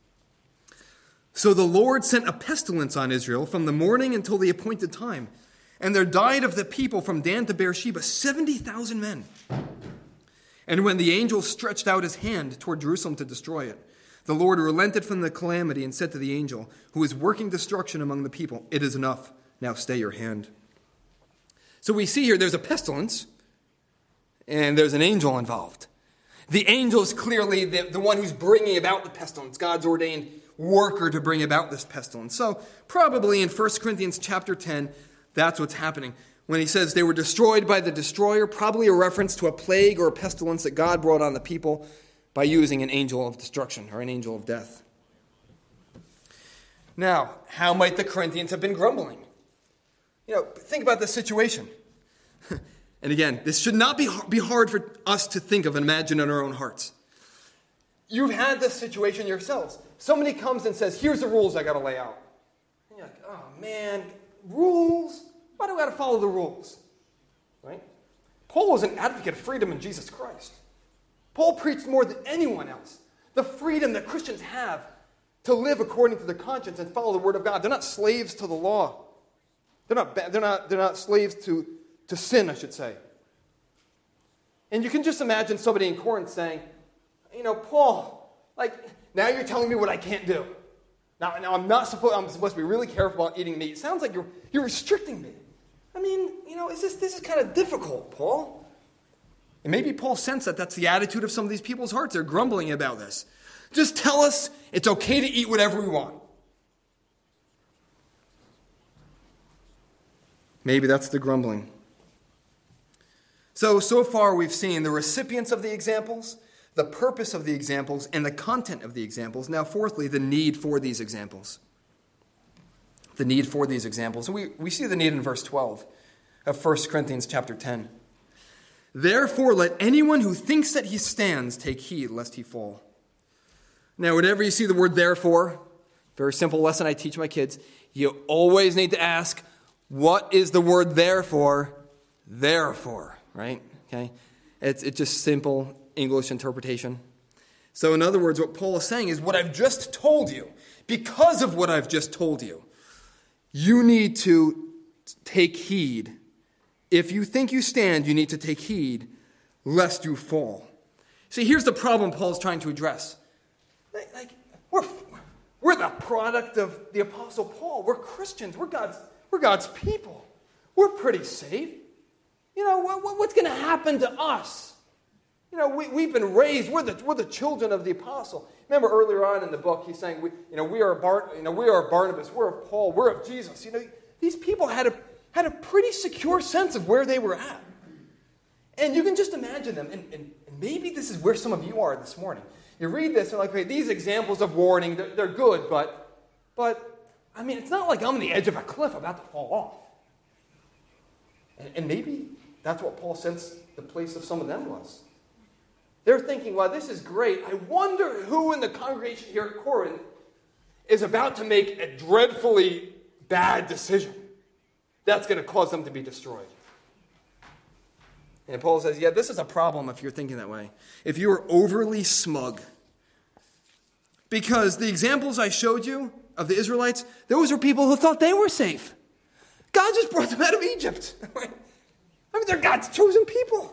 So the Lord sent a pestilence on Israel from the morning until the appointed time. And there died of the people from Dan to Beersheba 70,000 men. And when the angel stretched out his hand toward Jerusalem to destroy it, the Lord relented from the calamity and said to the angel, who is working destruction among the people, it is enough. Now stay your hand. So we see here there's a pestilence. And there's an angel involved. The angel is clearly the one who's bringing about the pestilence, God's ordained worker to bring about this pestilence. So probably in 1 Corinthians chapter 10, that's what's happening. When he says they were destroyed by the destroyer, probably a reference to a plague or a pestilence that God brought on the people by using an angel of destruction or an angel of death. Now, how might the Corinthians have been grumbling? Think about this situation. And again, this should not be hard for us to think of and imagine in our own hearts. You've had this situation yourselves. Somebody comes and says, here's the rules I got to lay out. And you're like, oh man, rules? Why do I got to follow the rules? Right? Paul was an advocate of freedom in Jesus Christ. Paul preached more than anyone else the freedom that Christians have to live according to their conscience and follow the word of God. They're not slaves to the law. They're not slaves to sin, I should say. And you can just imagine somebody in Corinth saying, Paul, now you're telling me what I can't do. Now I'm supposed to be really careful about eating meat. It sounds like you're restricting me. This is kind of difficult, Paul. And maybe Paul sensed that that's the attitude of some of these people's hearts. They're grumbling about this. Just tell us it's okay to eat whatever we want. Maybe that's the grumbling. So far we've seen the recipients of the examples, the purpose of the examples, and the content of the examples. Now, fourthly, the need for these examples. The need for these examples. We see the need in verse 12 of 1 Corinthians chapter 10. Therefore, let anyone who thinks that he stands take heed lest he fall. Now, whenever you see the word therefore, very simple lesson I teach my kids, you always need to ask, what is the word therefore? Therefore, right? Okay? It's just simple English interpretation. So in other words, what Paul is saying is what I've just told you, because of what I've just told you, you need to take heed. If you think you stand, you need to take heed lest you fall. See, here's the problem Paul's trying to address. We're the product of the Apostle Paul. We're Christians. We're God's people. We're pretty safe. What's going to happen to us? We've been raised. We're the children of the apostle. Remember earlier on in the book, he's saying, we are Barnabas. We're of Paul. We're of Jesus. These people had a pretty secure sense of where they were at, and you can just imagine them. And maybe this is where some of you are this morning. You read this and okay, these examples of warning, they're good, but I mean, it's not like I'm on the edge of a cliff about to fall off. And maybe that's what Paul sensed the place of some of them was. They're thinking, well, this is great. I wonder who in the congregation here at Corinth is about to make a dreadfully bad decision that's going to cause them to be destroyed. And Paul says, yeah, this is a problem if you're thinking that way. If you are overly smug. Because the examples I showed you of the Israelites, those are people who thought they were safe. God just brought them out of Egypt. I mean, they're God's chosen people.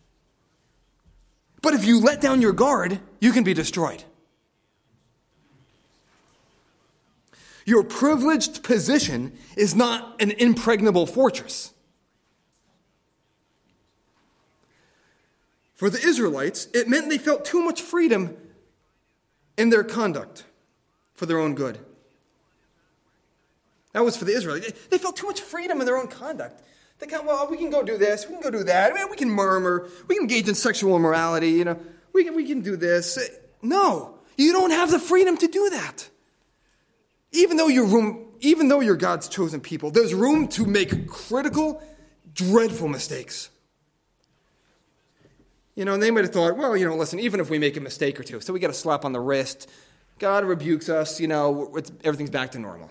But if you let down your guard, you can be destroyed. Your privileged position is not an impregnable fortress. For the Israelites, it meant they felt too much freedom in their conduct for their own good. That was for the Israelites. They felt too much freedom in their own conduct. They kind of, well, we can go do this, we can go do that. I mean, we can murmur, we can engage in sexual immorality, we can do this. No, you don't have the freedom to do that. Even though you're God's chosen people, there's room to make critical, dreadful mistakes. And they might have thought, well, listen, even if we make a mistake or two, so we get a slap on the wrist, God rebukes us, everything's back to normal.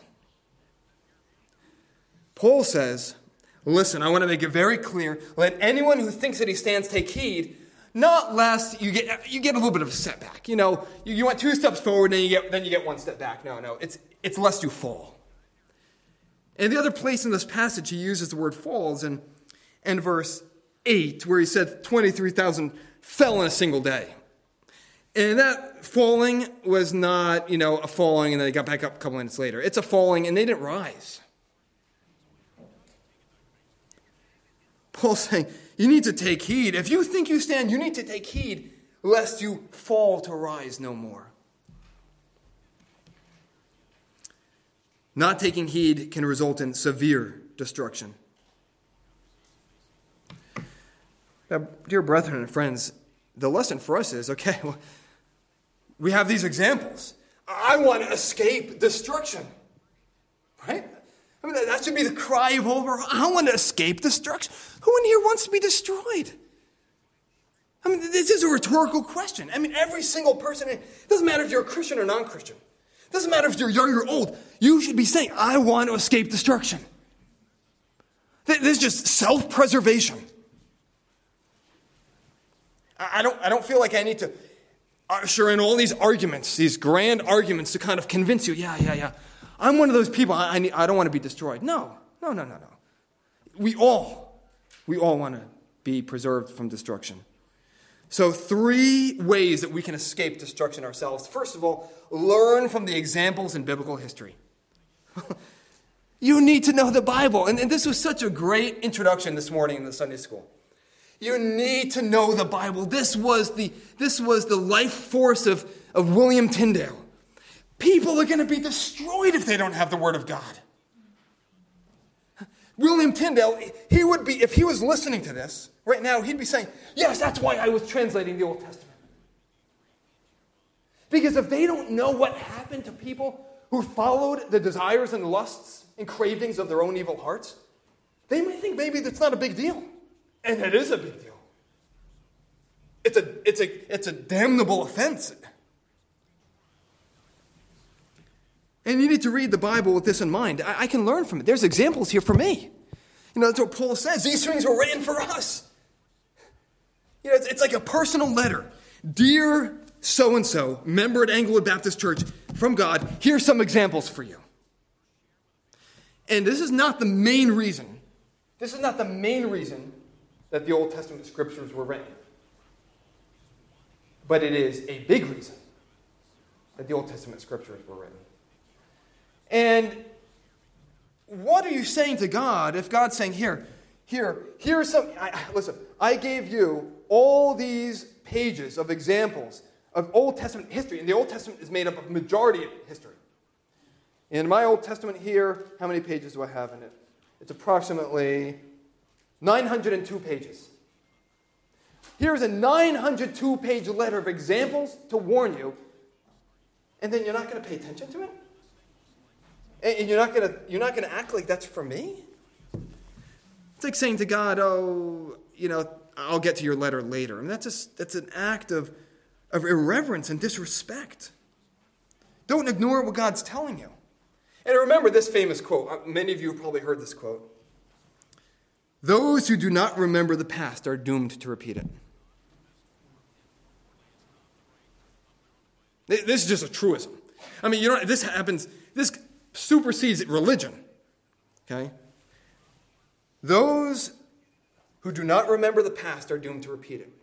Paul says, listen, I want to make it very clear, let anyone who thinks that he stands take heed, not lest you get a little bit of a setback. You went 2 steps forward, and then you get 1 step back. No, it's lest you fall. And the other place in this passage he uses the word falls in verse 8, where he said 23,000 fell in a single day. And that falling was not, a falling and then they got back up a couple minutes later. It's a falling and they didn't rise. Paul's saying, you need to take heed. If you think you stand, you need to take heed lest you fall to rise no more. Not taking heed can result in severe destruction. Now, dear brethren and friends, the lesson for us is, okay, well, we have these examples. I want to escape destruction, right? I mean, that should be the cry of all. I want to escape destruction. Who in here wants to be destroyed? I mean, this is a rhetorical question. I mean, every single person, it doesn't matter if you're a Christian or non-Christian. It doesn't matter if you're young or old. You should be saying, I want to escape destruction. This is just self-preservation. I don't feel like I need to usher in all these arguments, these grand arguments to kind of convince you, yeah. I'm one of those people, I don't want to be destroyed. No. We all want to be preserved from destruction. So 3 ways that we can escape destruction ourselves. First of all, learn from the examples in biblical history. You need to know the Bible. And this was such a great introduction this morning in the Sunday school. You need to know the Bible. This was the life force of of William Tyndale. People are going to be destroyed if they don't have the Word of God. William Tyndale, he would be, if he was listening to this right now, he'd be saying, yes, that's why I was translating the Old Testament. Because if they don't know what happened to people who followed the desires and lusts and cravings of their own evil hearts, they might think maybe that's not a big deal. And it is a big deal. It's a damnable offense. And you need to read the Bible with this in mind. I can learn from it. There's examples here for me. That's what Paul says. These things were written for us. It's like a personal letter. Dear so-and-so, member at Englewood Baptist Church, from God, here's some examples for you. And this is not the main reason. This is not the main reason that the Old Testament scriptures were written. But it is a big reason that the Old Testament scriptures were written. And what are you saying to God if God's saying, here's some, listen, I gave you all these pages of examples of Old Testament history, and the Old Testament is made up of majority of history. In my Old Testament here, how many pages do I have in it? It's approximately 902 pages. Here's a 902-page letter of examples to warn you, and then you're not going to pay attention to it? And you're not going to act like that's for me? It's like saying to God, I'll get to your letter later. And that's an act of irreverence and disrespect. Don't ignore what God's telling you. And remember this famous quote. Many of you have probably heard this quote. Those who do not remember the past are doomed to repeat it. This is just a truism. This happens, this supersedes religion. Okay? Those who do not remember the past are doomed to repeat it.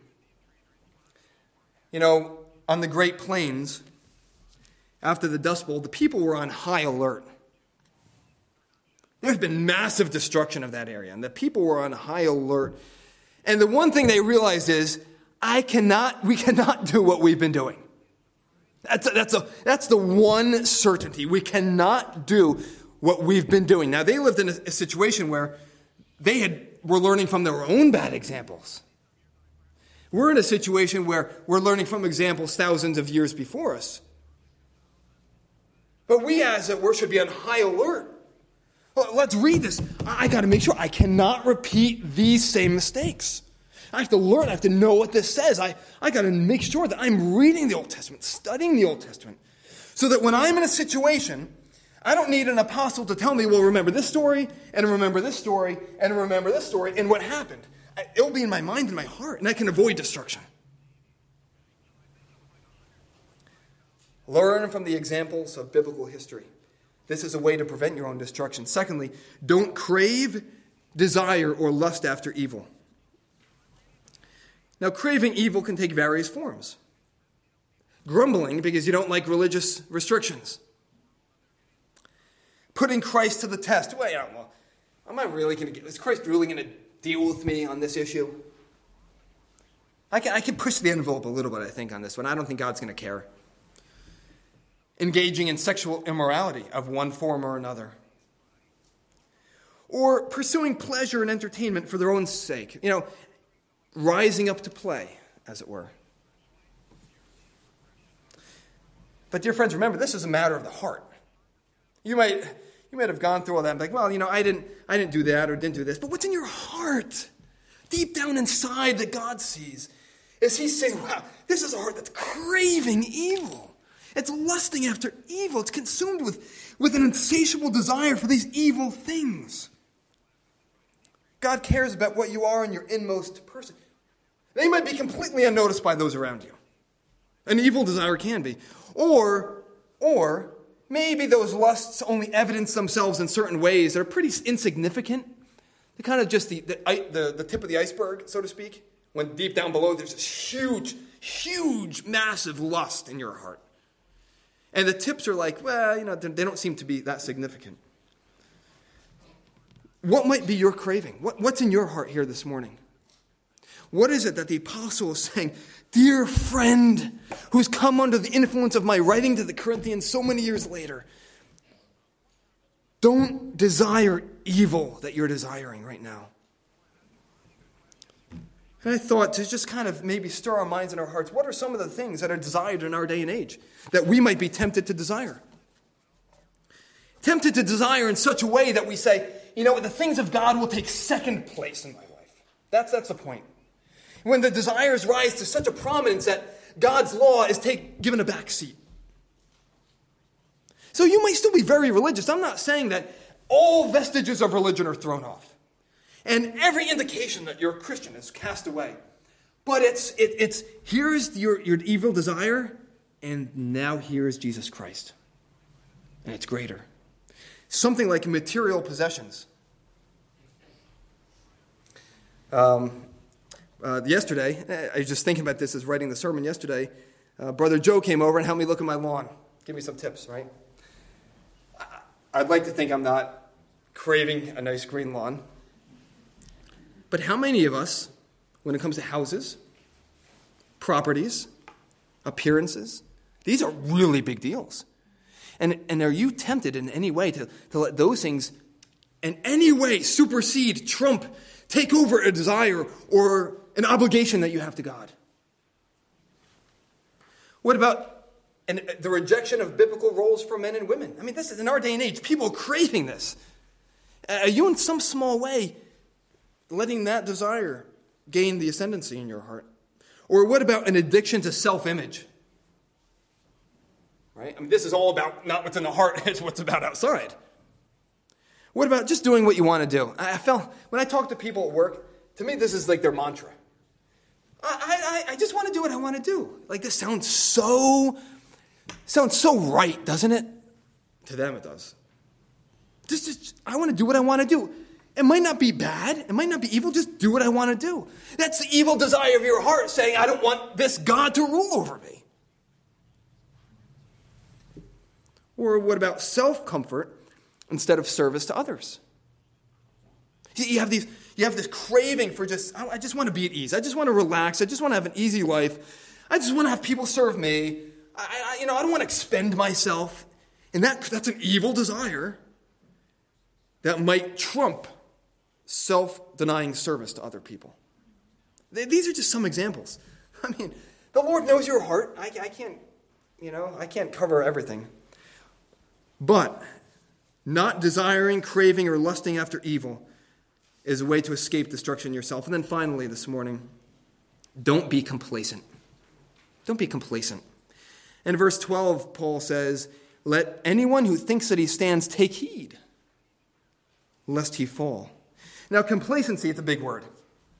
On the Great Plains, after the Dust Bowl, the people were on high alert. There's been massive destruction of that area, and the people were on high alert. And the one thing they realized is, we cannot do what we've been doing. That's the one certainty. We cannot do what we've been doing. Now, they lived in a situation where were learning from their own bad examples. We're in a situation where we're learning from examples thousands of years before us. But we, as it were, should be on high alert. Well, let's read this. I got to make sure I cannot repeat these same mistakes. I have to learn. I have to know what this says. I got to make sure that I'm reading the Old Testament, studying the Old Testament, so that when I'm in a situation, I don't need an apostle to tell me, well, remember this story, and remember this story, and remember this story, and what happened. It'll be in my mind and my heart, and I can avoid destruction. Learn from the examples of biblical history. This is a way to prevent your own destruction. Secondly, don't crave, desire, or lust after evil. Now, craving evil can take various forms. Grumbling because you don't like religious restrictions. Putting Christ to the test. Well, is Christ really going to deal with me on this issue? I can push the envelope a little bit, I think, on this one. I don't think God's going to care. Engaging in sexual immorality of one form or another. Or pursuing pleasure and entertainment for their own sake. Rising up to play, as it were. But dear friends, remember, this is a matter of the heart. You might have gone through all that and be like, well, I didn't do that or didn't do this. But what's in your heart? Deep down inside that God sees. Is he saying, wow, this is a heart that's craving evil. It's lusting after evil. It's consumed with an insatiable desire for these evil things. God cares about what you are in your inmost person. They might be completely unnoticed by those around you. An evil desire can be. Or maybe those lusts only evidence themselves in certain ways that are pretty insignificant. They're kind of just the tip of the iceberg, so to speak. When deep down below there's this huge, massive lust in your heart. And the tips are like, they don't seem to be that significant. What might be your craving? What's in your heart here this morning? What is it that the apostle is saying? Dear friend, who's come under the influence of my writing to the Corinthians so many years later, don't desire evil that you're desiring right now. And I thought to just kind of maybe stir our minds and our hearts, what are some of the things that are desired in our day and age that we might be tempted to desire? Tempted to desire in such a way that we say, you know, the things of God will take second place in my life. That's the point. When the desires rise to such a prominence that God's law is given a back seat. So you might still be very religious. I'm not saying that all vestiges of religion are thrown off. And every indication that you're a Christian is cast away. But it's here's your evil desire, and now here is Jesus Christ. And it's greater. Something like material possessions. Yesterday, I was just thinking about this as writing the sermon yesterday. Brother Joe came over and helped me look at my lawn. Give me some tips, right? I'd like to think I'm not craving a nice green lawn. But how many of us, when it comes to houses, properties, appearances, these are really big deals. And are you tempted in any way to let those things in any way supersede, trump, take over a desire or an obligation that you have to God? What about the rejection of biblical roles for men and women? I mean, this is in our day and age. People are craving this. Are you in some small way letting that desire gain the ascendancy in your heart? Or what about an addiction to self-image? Right? I mean, this is all about not what's in the heart, it's what's about outside. What about just doing what you want to do? I felt, when I talk to people at work, to me this is like their mantra. I just want to do what I want to do. Like, this sounds so right, doesn't it? To them it does. I want to do what I want to do. It might not be bad. It might not be evil. Just do what I want to do. That's the evil desire of your heart saying, I don't want this God to rule over me. Or what about self-comfort instead of service to others? You have this craving for I just want to be at ease. I just want to relax. I just want to have an easy life. I just want to have people serve me. I don't want to expend myself. And that's an evil desire that might trump self-denying service to other people. These are just some examples. I mean, the Lord knows your heart. I can't cover everything. But not desiring, craving, or lusting after evil is a way to escape destruction yourself. And then finally this morning, don't be complacent. Don't be complacent. In verse 12, Paul says, let anyone who thinks that he stands take heed, lest he fall. Now, complacency, it's a big word.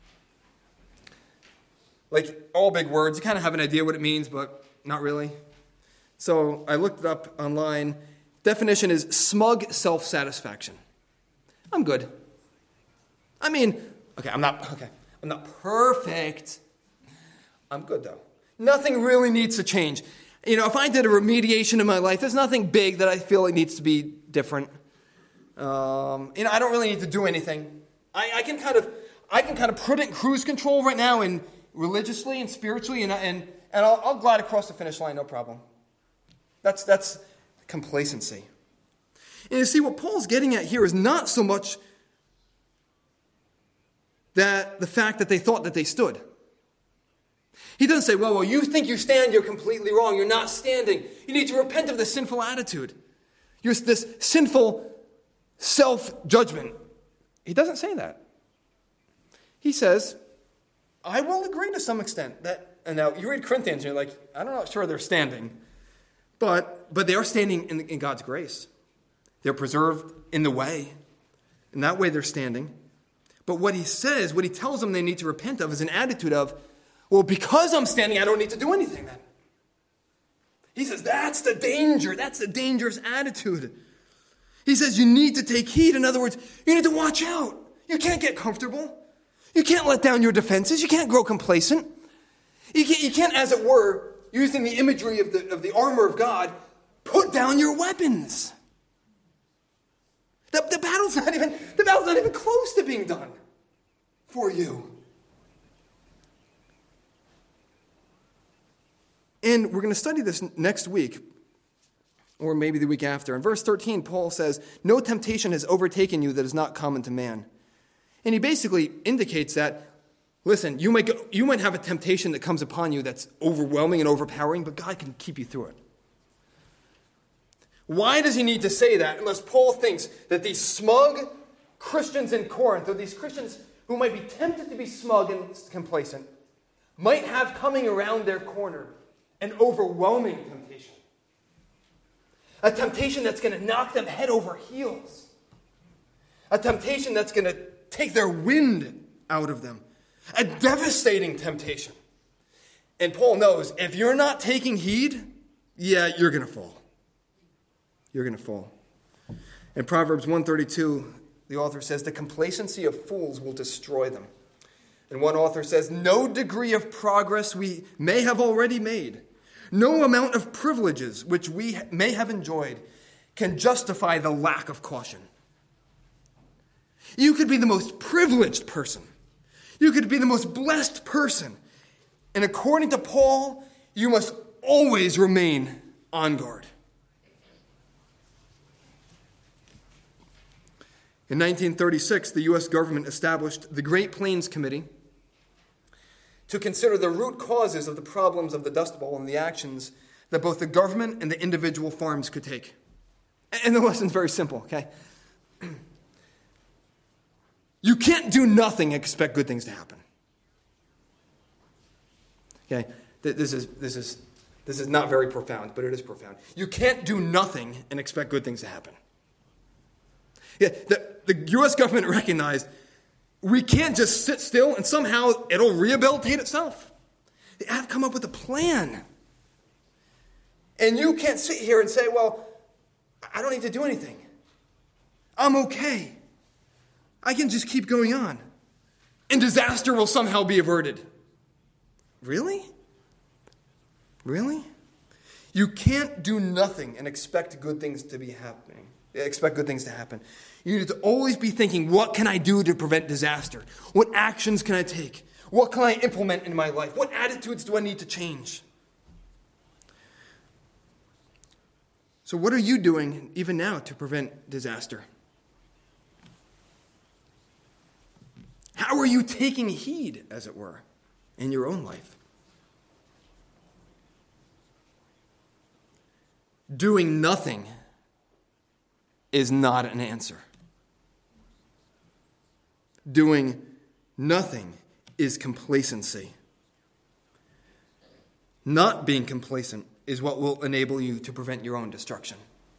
Like all big words, you kind of have an idea what it means, but not really. So I looked it up online. Definition is smug self-satisfaction. I'm good. I'm not perfect. I'm good, though. Nothing really needs to change. If I did a remediation in my life, there's nothing big that I feel it needs to be different. I don't really need to do anything. I can kind of put it in cruise control right now, and religiously and spiritually, and I'll glide across the finish line, no problem. That's complacency. And you see, what Paul's getting at here is not so much that the fact that they thought that they stood. He doesn't say, well, you think you stand, you're completely wrong. You're not standing. You need to repent of this sinful attitude. This sinful self-judgment. He doesn't say that. He says, I will agree to some extent that, and now you read Corinthians and you're like, I'm not sure they're standing. But they are standing in God's grace. They're preserved in the way. In that way they're standing. But what he tells them they need to repent of is an attitude of, well, because I'm standing, I don't need to do anything then. He says that's the danger. That's the dangerous attitude. He says you need to take heed. In other words, you need to watch out. You can't get comfortable. You can't let down your defenses. You can't grow complacent. You can't, as it were, using the imagery of the armor of God, put down your weapons. The battle's not even close to being done for you. And we're going to study this next week, or maybe the week after. In verse 13, Paul says, "No temptation has overtaken you that is not common to man." And he basically indicates that, listen, you might have a temptation that comes upon you that's overwhelming and overpowering, but God can keep you through it. Why does he need to say that unless Paul thinks that these smug Christians in Corinth, or these Christians who might be tempted to be smug and complacent, might have coming around their corner an overwhelming temptation? A temptation that's going to knock them head over heels. A temptation that's going to take their wind out of them. A devastating temptation. And Paul knows if you're not taking heed, you're going to fall. You're going to fall. In Proverbs 132, the author says, "The complacency of fools will destroy them." And one author says, "No degree of progress we may have already made, no amount of privileges which we may have enjoyed can justify the lack of caution." You could be the most privileged person. You could be the most blessed person. And according to Paul, you must always remain on guard. In 1936, the U.S. government established the Great Plains Committee to consider the root causes of the problems of the Dust Bowl and the actions that both the government and the individual farms could take. And the lesson's very simple, okay? You can't do nothing and expect good things to happen. Okay? This is not very profound, but it is profound. You can't do nothing and expect good things to happen. Yeah, the U.S. government recognized we can't just sit still and somehow it'll rehabilitate itself. They have to come up with a plan. And you can't sit here and say, well, I don't need to do anything. I'm okay. I can just keep going on. And disaster will somehow be averted. Really? Really? You can't do nothing and expect good things to be happening. Expect good things to happen. You need to always be thinking, what can I do to prevent disaster? What actions can I take? What can I implement in my life? What attitudes do I need to change? So what are you doing even now to prevent disaster? How are you taking heed, as it were, in your own life? Doing nothing is not an answer. Doing nothing is complacency. Not being complacent is what will enable you to prevent your own destruction.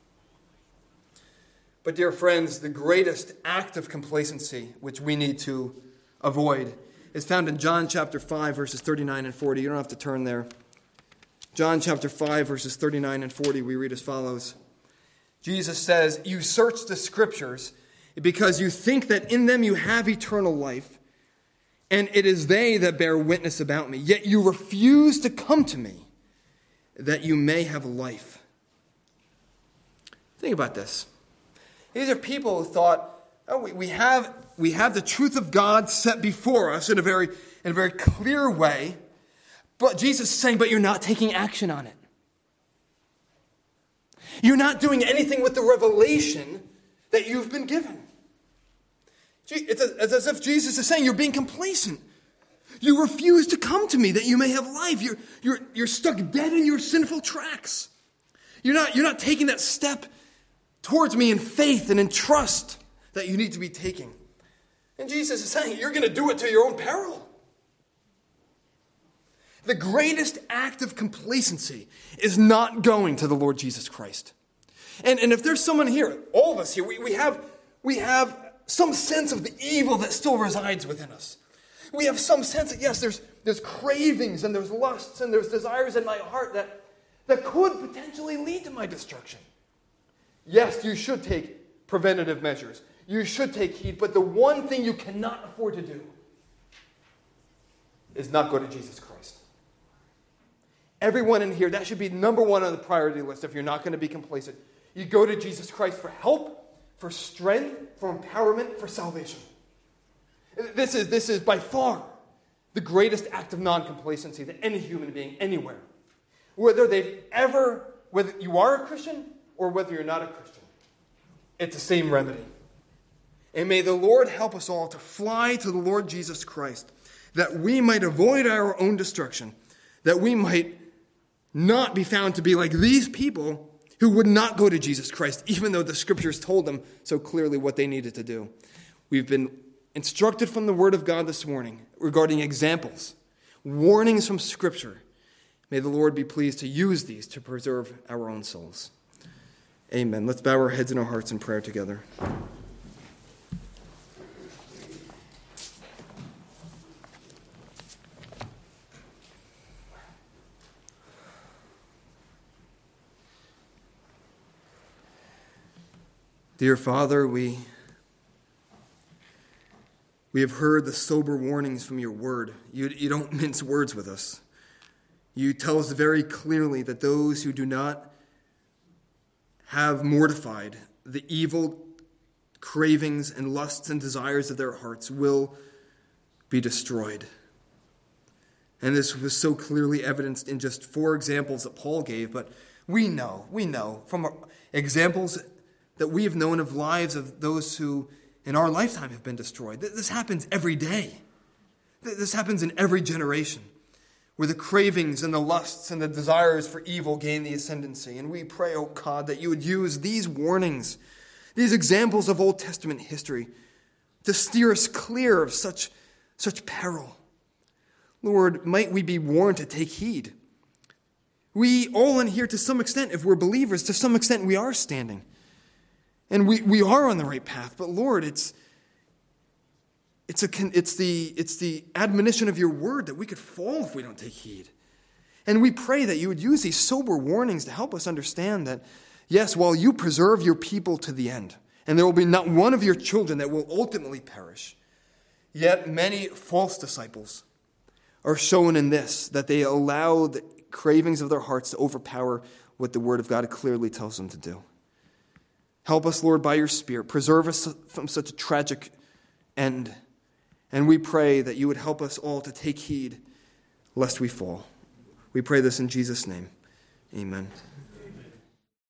But dear friends, the greatest act of complacency which we need to avoid is found in John chapter 5, verses 39 and 40. You don't have to turn there. John chapter 5, verses 39 and 40, we read as follows. Jesus says, "You search the scriptures because you think that in them you have eternal life, and it is they that bear witness about me. Yet you refuse to come to me that you may have life." Think about this. These are people who thought, we have the truth of God set before us in a very clear way, but Jesus is saying, but you're not taking action on it. You're not doing anything with the revelation that you've been given. It's as if Jesus is saying, you're being complacent. You refuse to come to me that you may have life. You're stuck dead in your sinful tracks. You're not taking that step towards me in faith and in trust that you need to be taking. And Jesus is saying, you're going to do it to your own peril. The greatest act of complacency is not going to the Lord Jesus Christ. And if there's someone here, all of us here, we have some sense of the evil that still resides within us. We have some sense that, yes, there's cravings and there's lusts and there's desires in my heart that could potentially lead to my destruction. Yes, you should take preventative measures. You should take heed, but the one thing you cannot afford to do is not go to Jesus Christ. Everyone in here, that should be number one on the priority list if you're not going to be complacent. You go to Jesus Christ for help, for strength, for empowerment, for salvation. This is by far the greatest act of non-complacency that any human being anywhere whether you are a Christian or whether you're not a Christian. It's the same remedy. And may the Lord help us all to fly to the Lord Jesus Christ, that we might avoid our own destruction, that we might not be found to be like these people who would not go to Jesus Christ, even though the Scriptures told them so clearly what they needed to do. We've been instructed from the Word of God this morning regarding examples, warnings from Scripture. May the Lord be pleased to use these to preserve our own souls. Amen. Let's bow our heads and our hearts in prayer together. Dear Father, we have heard the sober warnings from your word. You don't mince words with us. You tell us very clearly that those who do not have mortified the evil cravings and lusts and desires of their hearts will be destroyed. And this was so clearly evidenced in just 4 examples that Paul gave, but we know from examples that we have known of lives of those who in our lifetime have been destroyed. This happens every day. This happens in every generation, where the cravings and the lusts and the desires for evil gain the ascendancy. And we pray, oh God, that you would use these warnings, these examples of Old Testament history, to steer us clear of such peril. Lord, might we be warned to take heed. We all in here, to some extent, if we're believers, to some extent we are standing. And we are on the right path, but Lord, it's the admonition of your word that we could fall if we don't take heed. And we pray that you would use these sober warnings to help us understand that, yes, while you preserve your people to the end, and there will be not one of your children that will ultimately perish, yet many false disciples are shown in this, that they allow the cravings of their hearts to overpower what the word of God clearly tells them to do. Help us, Lord, by your Spirit. Preserve us from such a tragic end. And we pray that you would help us all to take heed lest we fall. We pray this in Jesus' name. Amen.